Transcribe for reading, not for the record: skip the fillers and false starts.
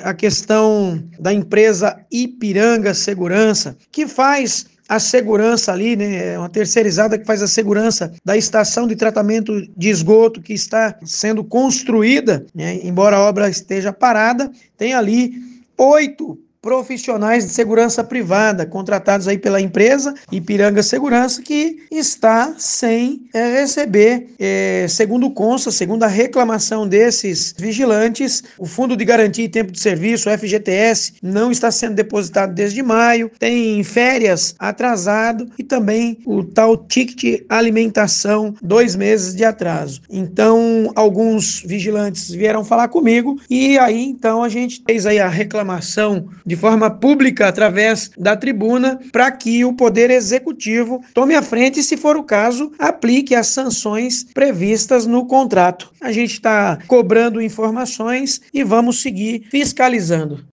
a questão da empresa Ipiranga Segurança, que faz a segurança ali, né, é uma terceirizada que faz a segurança da estação de tratamento de esgoto que está sendo construída, né, embora a obra esteja parada, tem ali 8 profissionais de segurança privada contratados aí pela empresa Ipiranga Segurança, que está sem receber, segundo consta, segundo a reclamação desses vigilantes, o Fundo de Garantia e Tempo de Serviço, o FGTS, não está sendo depositado desde maio, tem férias atrasado e também o tal ticket alimentação, 2 meses de atraso. Então, alguns vigilantes vieram falar comigo e aí, então, a gente fez aí a reclamação de forma pública através da tribuna para que o Poder Executivo tome a frente e, se for o caso, aplique as sanções previstas no contrato. A gente está cobrando informações e vamos seguir fiscalizando.